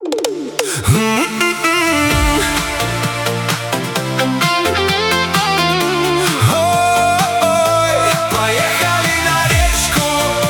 Поехали на речку.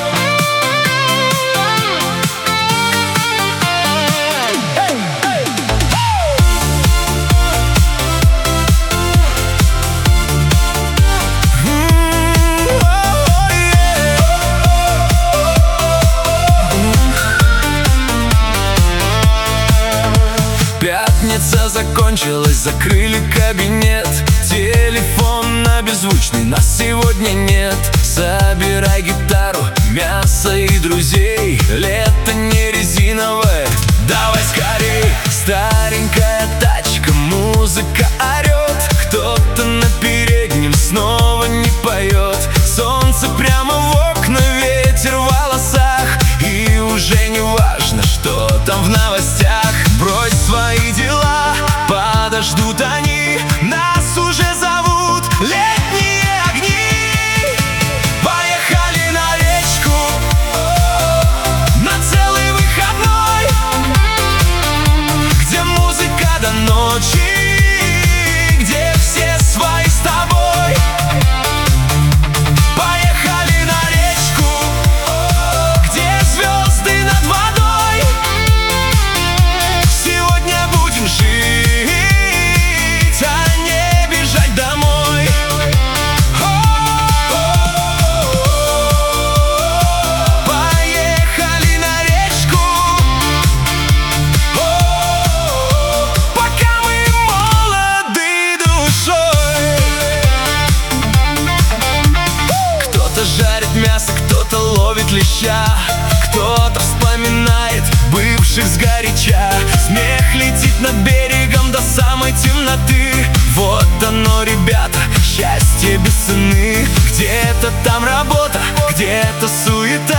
Пятница закончилась, закрыли кабинет. Телефон на беззвучный, нас сегодня нет. Собирай гитару, мясо и друзей. Лето не резиновое, давай скорей. Старенькая тачка, музыка орет. Кто-то на переднем снова не поет. Солнце прямо в окна, ветер в волосах. И уже не важно, что там в новостях. Брось свои дела, подождут они. Нас уже зовут летние огни. Поехали на речку, на целый выходной, где музыка до ночи, где все свои с тобой. Поехали на речку, где звезды над водой. Сегодня будем жить, а не бежать домой. Поехали на речку, пока мы молоды душой. Кто-то жарит мясо, кто-то ловит леща, кто-то вспоминает бывших сгоряча. Смех летит над берегом до самой темноты. Вот оно, ребята, счастье без цены. Где-то там работа, где-то суета.